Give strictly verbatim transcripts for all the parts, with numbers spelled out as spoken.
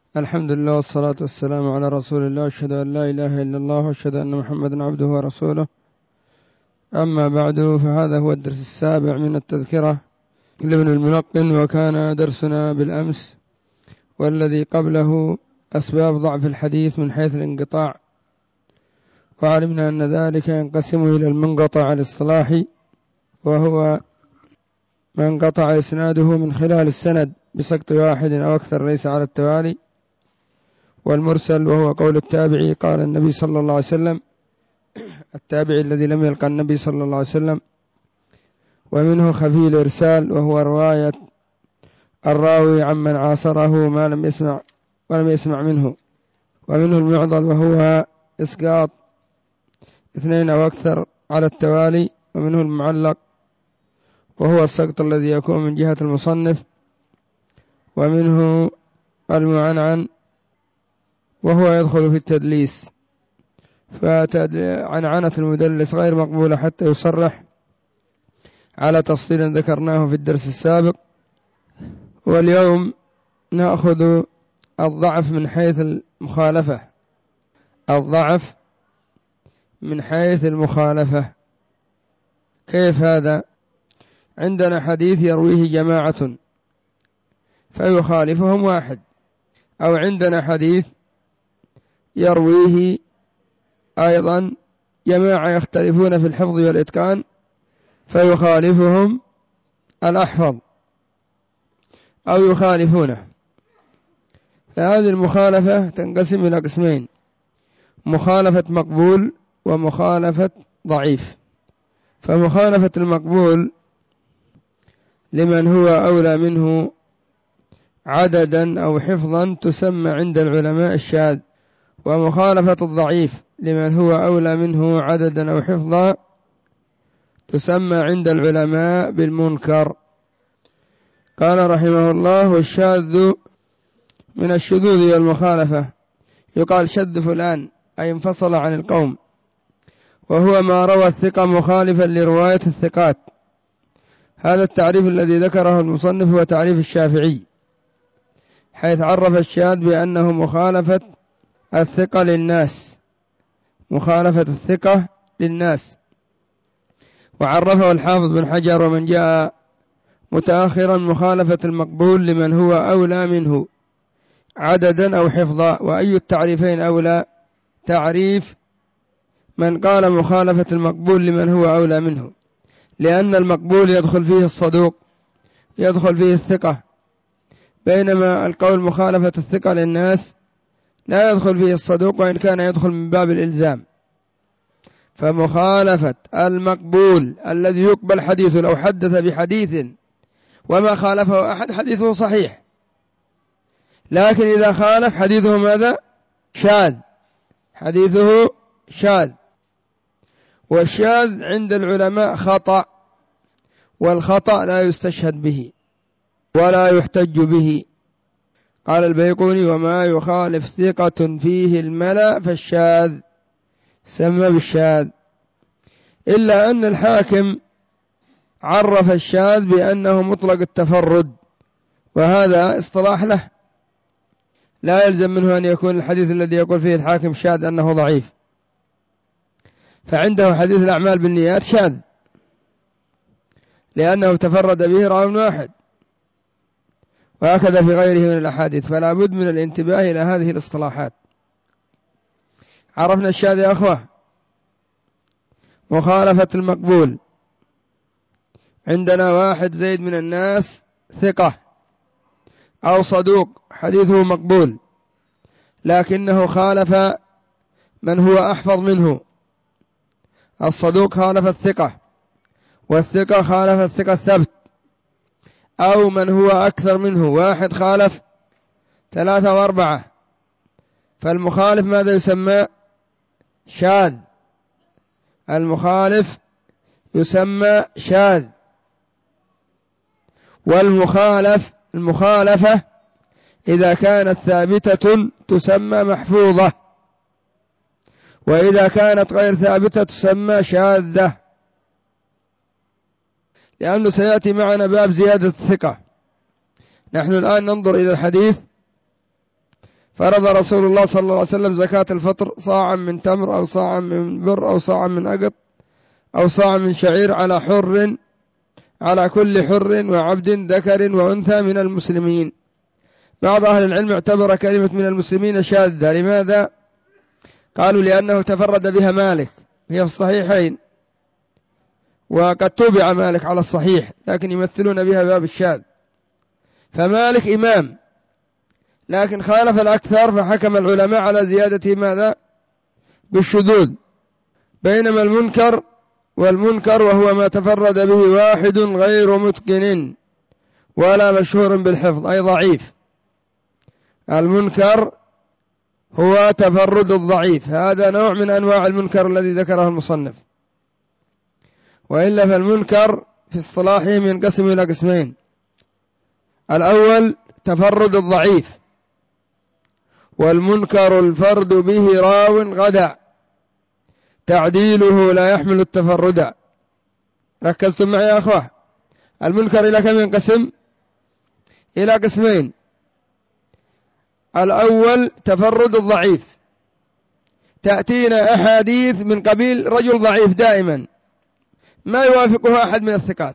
الحمد لله والصلاة والسلام على رسول الله، أشهد أن لا إله إلا الله وأشهد أن محمدا عبده ورسوله. أما بعد، فهذا هو الدرس السابع من التذكرة لابن الملقن، وكان درسنا بالأمس والذي قبله أسباب ضعف الحديث من حيث الانقطاع، وعلمنا أن ذلك ينقسم إلى المنقطع الاصطلاحي، وهو ما انقطع إسناده من خلال السند بسقط واحد أو أكثر ليس على التوالي، والمرسل وهو قول التابعي قال النبي صلى الله عليه وسلم، التابعي الذي لم يلقى النبي صلى الله عليه وسلم. ومنه خفي الإرسال، وهو رواية الراوي عمن عاصره ما لم يسمع ولم يسمع منه. ومنه المعضل، وهو إسقاط اثنين أو أكثر على التوالي. ومنه المعلق، وهو السقط الذي يكون من جهة المصنف. ومنه المعنعن، وهو يدخل في التدليس، فعنعنة المدلس غير مقبولة حتى يصرح على تفصيل ذكرناه في الدرس السابق. واليوم نأخذ الضعف من حيث المخالفة الضعف من حيث المخالفة. كيف هذا؟ عندنا حديث يرويه جماعة فيخالفهم واحد، أو عندنا حديث يرويه أيضا جماعة يختلفون في الحفظ والإتقان فيخالفهم الأحفظ أو يخالفونه. فهذه المخالفة تنقسم إلى قسمين: مخالفة مقبول ومخالفة ضعيف. فمخالفة المقبول لمن هو أولى منه عددا أو حفظا تسمى عند العلماء الشاذ، ومخالفة الضعيف لمن هو أولى منه عددا أو حفظا تسمى عند العلماء بالمنكر. قال رحمه الله: والشاذ من الشذوذ والمخالفة يقال شذ فلان، أي انفصل عن القوم، وهو ما روى الثقة مخالفا لرواية الثقات. هذا التعريف الذي ذكره المصنف هو تعريف الشافعي، حيث عرف الشاذ بأنه مخالفة الثقة للناس مخالفة الثقة للناس وعرفه الحافظ بن حجر ومن جاء متأخرا مخالفة المقبول لمن هو أولى منه عددا أو حفظا. وأي التعريفين أولى؟ تعريف من قال مخالفة المقبول لمن هو أولى منه، لأن المقبول يدخل فيه الصدوق يدخل فيه الثقة، بينما القول مخالفة الثقة للناس لا يدخل فيه الصدوق، وإن كان يدخل من باب الإلزام. فمخالفة المقبول الذي يقبل حديثه لو حدث بحديث وما خالفه أحد حديثه صحيح، لكن إذا خالف حديثه ماذا؟ شاذ حديثه شاذ. والشاذ عند العلماء خطأ، والخطأ لا يستشهد به ولا يحتج به. قال البيقوني: وما يخالف ثقة فيه الملا فالشاذ سمى بالشاذ. إلا أن الحاكم عرف الشاذ بأنه مطلق التفرد، وهذا اصطلاح له، لا يلزم منه أن يكون الحديث الذي يقول فيه الحاكم شاذ أنه ضعيف. فعنده حديث الأعمال بالنيات شاذ لأنه تفرد به راوي واحد، وهكذا في غيره من الأحاديث. فلا بد من الانتباه إلى هذه الاصطلاحات. عرفنا الشاذ يا أخوة. مخالفة المقبول: عندنا واحد زيد من الناس ثقة أو صدوق حديثه مقبول، لكنه خالف من هو أحفظ منه. الصدوق خالف الثقة، والثقة خالف الثقة الثبت، أو من هو أكثر منه، واحد خالف ثلاثة وأربعة، فالمخالف ماذا يسمى؟ شاذ. المخالف يسمى شاذ. والمخالف المخالفة إذا كانت ثابتة تسمى محفوظة، وإذا كانت غير ثابتة تسمى شاذة. لأنه سيأتي معنا باب زيادة الثقة. نحن الآن ننظر إلى الحديث فرض رسول الله صلى الله عليه وسلم زكاة الفطر صاعا من تمر أو صاعا من بر أو صاعا من أقط أو صاعا من شعير على حر، على كل حر وعبد ذكر وأنثى من المسلمين. بعض أهل العلم اعتبر كلمة من المسلمين شاذة. لماذا؟ قالوا لأنه تفرد بها مالك، هي في الصحيحين، وقد تبع مالك على الصحيح، لكن يمثلون بها باب الشاذ. فمالك إمام، لكن خالف الأكثر، فحكم العلماء على زيادة ماذا؟ بالشذوذ. بينما المنكر والمنكر وهو ما تفرد به واحد غير متقن ولا مشهور بالحفظ، أي ضعيف. المنكر هو تفرد الضعيف، هذا نوع من أنواع المنكر الذي ذكره المصنف. وإلا فالمنكر في اصطلاحهم ينقسم إلى قسمين: الأول تفرد الضعيف، والمنكر الفرد به راو غدع تعديله لا يحمل التفرد. ركزتم معي يا أخوة؟ المنكر إلى كم ينقسم؟ إلى قسمين: الأول تفرد الضعيف، تأتينا أحاديث من قبيل رجل ضعيف دائما ما يوافقه أحد من الثقات،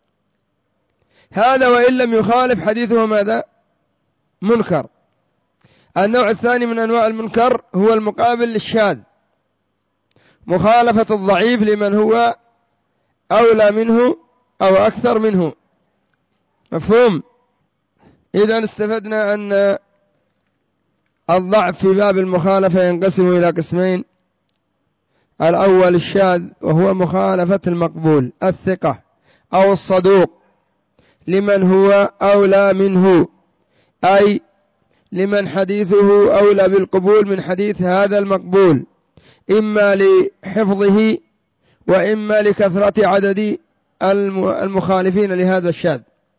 هذا وإن لم يخالف حديثه ماذا؟ منكر. النوع الثاني من أنواع المنكر هو المقابل للشاذ، مخالفة الضعيف لمن هو أولى منه أو أكثر منه. مفهوم؟ إذن استفدنا أن الضعف في باب المخالفة ينقسم إلى قسمين: الأول الشاذ، وهو مخالفة المقبول الثقة أو الصدوق لمن هو أولى منه، أي لمن حديثه أولى بالقبول من حديث هذا المقبول، إما لحفظه وإما لكثرة عدد المخالفين لهذا الشاذ.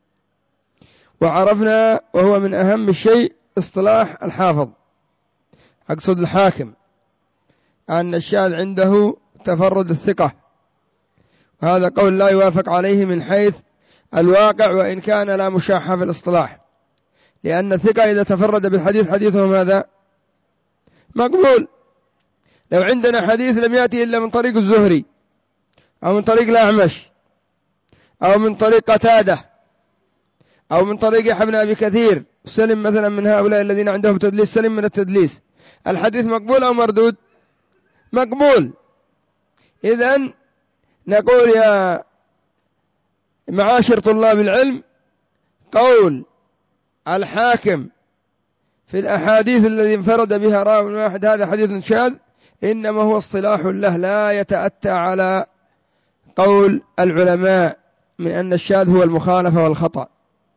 وعرفنا، وهو من أهم الشيء اصطلاح الحافظ، أقصد الحاكم، أن الشاذ عنده تفرد الثقة، وهذا قول لا يوافق عليه من حيث الواقع، وإن كان لا مشاحة في الاصطلاح، لأن الثقة إذا تفرد بالحديث حديثه ماذا؟ مقبول. لو عندنا حديث لم يأتي إلا من طريق الزهري أو من طريق الأعمش أو من طريق قتادة أو من طريق يحيى بن أبي كثير، سلم مثلا من هؤلاء الذين عندهم تدليس، سلم من التدليس، الحديث مقبول أو مردود؟ مقبول. إذن نقول يا معاشر طلاب العلم، قول الحاكم في الأحاديث الذي انفرد بها راو واحد هذا حديث شاذ إنما هو اصطلاح له، لا يتأتى على قول العلماء من أن الشاذ هو المخالفة والخطأ.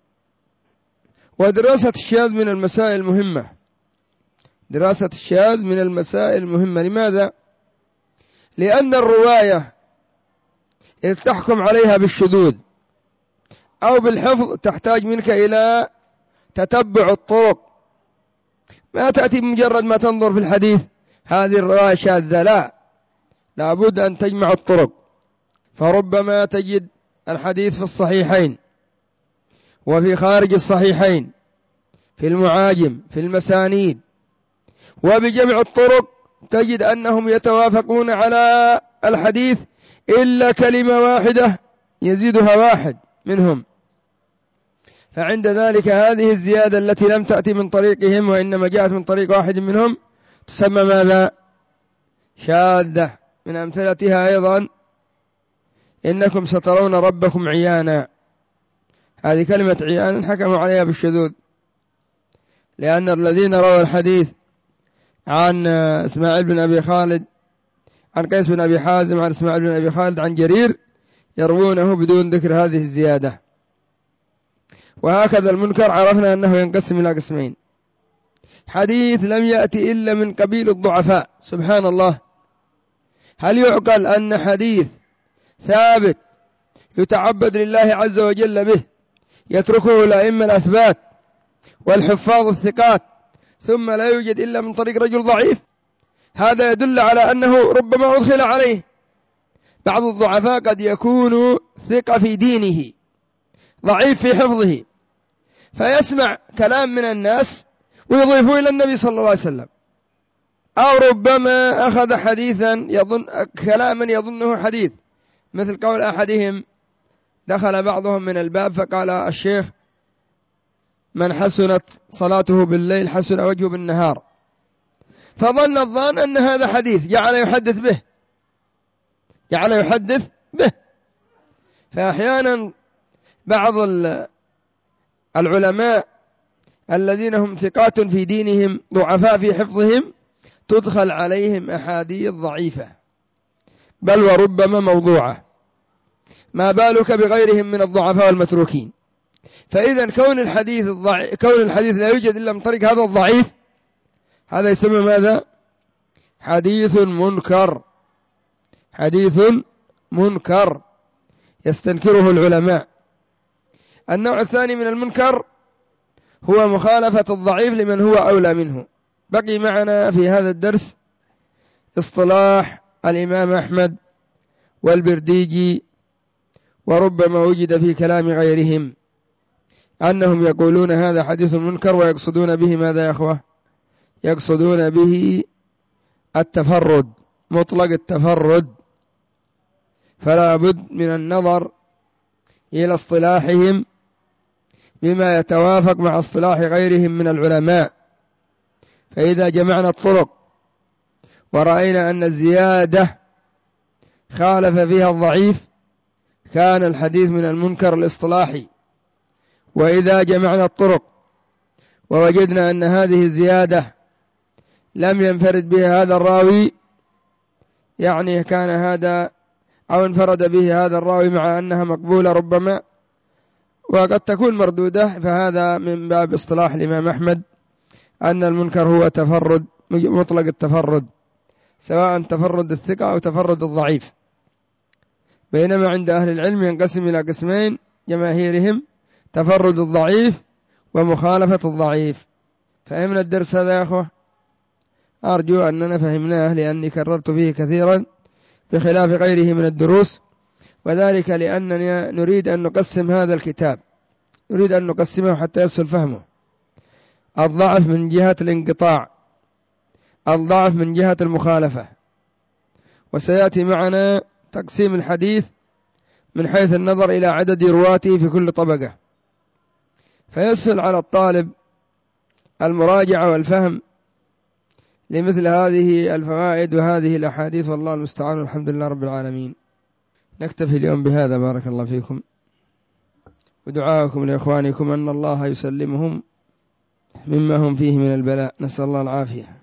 ودراسة الشاذ من المسائل المهمة، دراسة الشاذ من المسائل المهمة. لماذا؟ لأن الرواية إذ تحكم عليها بالشذوذ أو بالحفظ تحتاج منك إلى تتبع الطرق، ما تأتي بمجرد ما تنظر في الحديث هذه الرواية شاذة، لا، لابد أن تجمع الطرق. فربما تجد الحديث في الصحيحين وفي خارج الصحيحين، في المعاجم، في المسانيد، وبجمع الطرق تجد أنهم يتوافقون على الحديث إلا كلمة واحدة يزيدها واحد منهم، فعند ذلك هذه الزيادة التي لم تأتي من طريقهم وإنما جاءت من طريق واحد منهم تسمى ماذا؟ شاذة. من أمثلتها أيضا إنكم سترون ربكم عيانا، هذه كلمة عيانا حكموا عليها بالشذوذ، لأن الذين رووا الحديث عن إسماعيل بن أبي خالد عن قيس بن أبي حازم عن إسماعيل بن أبي خالد عن جرير يروونه بدون ذكر هذه الزيادة. وهكذا المنكر عرفنا أنه ينقسم إلى قسمين: حديث لم يأتي إلا من قبيل الضعفاء. سبحان الله، هل يعقل أن حديث ثابت يتعبد لله عز وجل به يتركه الأئمة الأثبات والحفاظ الثقات ثم لا يوجد إلا من طريق رجل ضعيف؟ هذا يدل على أنه ربما أدخل عليه بعض الضعفاء، قد يكون ثقة في دينه ضعيف في حفظه، فيسمع كلام من الناس ويضيفه إلى النبي صلى الله عليه وسلم، أو ربما أخذ حديثا يظن كلاما يظنه حديث، مثل قول أحدهم دخل بعضهم من الباب فقال الشيخ من حسنت صلاته بالليل حسن وجهه بالنهار، فظن الظان أن هذا حديث جعل يحدث به جعل يحدث به فأحيانا بعض العلماء الذين هم ثقات في دينهم ضعفاء في حفظهم تدخل عليهم أحاديث ضعيفة بل وربما موضوعة، ما بالك بغيرهم من الضعفاء والمتروكين. فإذا كون الحديث الضعيف كون الحديث لا يوجد إلا من طريق هذا الضعيف، هذا يسمى ماذا؟ حديث منكر، حديث منكر يستنكره العلماء. النوع الثاني من المنكر هو مخالفة الضعيف لمن هو أولى منه. بقي معنا في هذا الدرس اصطلاح الإمام أحمد والبرديجي، وربما وجد في كلام غيرهم أنهم يقولون هذا حديث منكر، ويقصدون به ماذا يا أخوة؟ يقصدون به التفرد، مطلق التفرد. فلا بد من النظر إلى اصطلاحهم بما يتوافق مع اصطلاح غيرهم من العلماء. فإذا جمعنا الطرق ورأينا أن الزيادة خالف فيها الضعيف كان الحديث من المنكر الاصطلاحي. وإذا جمعنا الطرق ووجدنا أن هذه الزيادة لم ينفرد بها هذا الراوي، يعني كان هذا أو انفرد به هذا الراوي مع أنها مقبولة ربما وقد تكون مردودة، فهذا من باب اصطلاح الإمام أحمد أن المنكر هو تفرد، مطلق التفرد، سواء تفرد الثقة أو تفرد الضعيف. بينما عند أهل العلم ينقسم إلى قسمين جماهيرهم: تفرد الضعيف ومخالفة الضعيف. فهمنا الدرس هذا يا أخوة؟ أرجو أننا فهمناه، لأني كررت فيه كثيرا بخلاف غيره من الدروس، وذلك لأننا نريد أن نقسم هذا الكتاب، نريد أن نقسمه حتى يسهل فهمه. الضعف من جهة الانقطاع، الضعف من جهة المخالفة، وسيأتي معنا تقسيم الحديث من حيث النظر إلى عدد رواته في كل طبقة، فيسهل على الطالب المراجعة والفهم لمثل هذه الفوائد وهذه الأحاديث، والله المستعان. الحمد لله رب العالمين. نكتفي اليوم بهذا، بارك الله فيكم، ودعاءكم لإخوانكم أن الله يسلمهم مما هم فيه من البلاء، نسأل الله العافية.